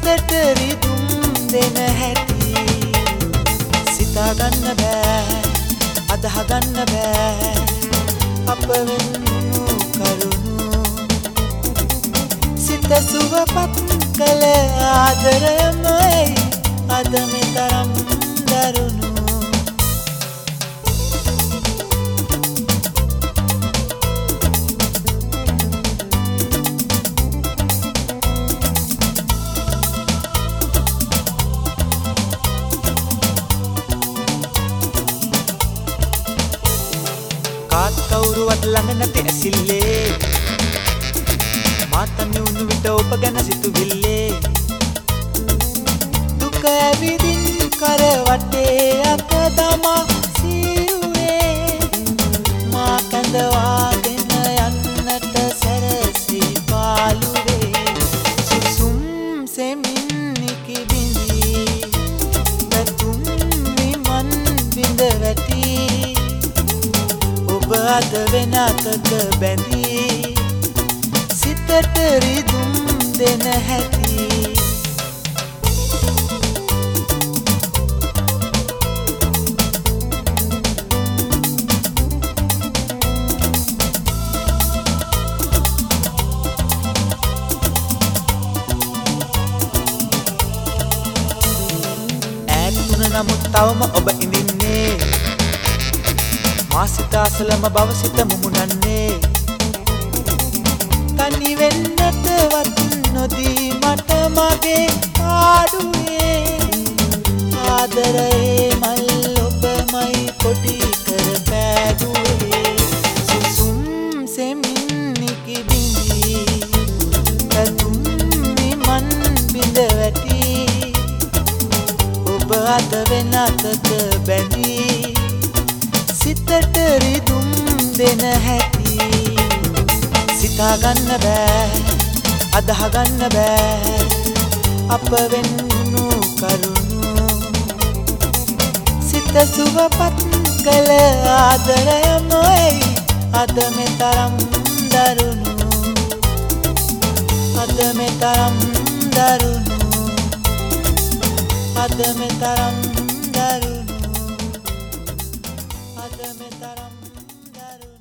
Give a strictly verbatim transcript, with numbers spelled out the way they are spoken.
සිතට රිදුම් දෙන හැටි සිතා ගන්න බෑ අදහ ගන්න බෑ අප වෙන්නු කරුණු සිත සුවපත් කළ ආදරයමයි අද මෙතරම් දරුණු කාත් කවුරුවත් ළඟ නැති ඇසිල්ලේ මාතන්නේ උණු විට ඔබ ගැන සිතුවිල්ලේ දුක ඇවිදින් කරවටේ අත දමා සිව්වේ මා කැඳවාගෙන යන්නට සැරසී පාළුවේ සුසුම් සෙමින් නිකි බිඳී පැතුම් විමන් බිඳ වැටි ඔබ අද වෙන අතක බැඳී සිතට රිදුම් දෙන හැටි ඈත් වුණ නමුත් තවම ඔබ ඉඳින්නේ මා සිත අසලම බව සිත මුමුණන්නේ තනි වෙන්නටවත් නොදී මට මගේ පාඩුවේ ආදරයේ මල් ඔබමයි පොඩි කර පෑදුවේ සුසුම් සෙමින් නිකි බිඳී පැතුම් විමන් බිඳ වැටි ඔබ අද වෙන අතක බැඳී සිතට රිදුම් දෙන හැටි සිතා ගන්න බෑ අදහ ගන්න බෑ අප වෙන්නු කරුණු සිත සුවපත් කළ ආදරයමයි අද මෙතරම් දරුණු අද මෙතරම් දරුණු අද මෙතරම් දරුණු අද මෙතරම් දරුණු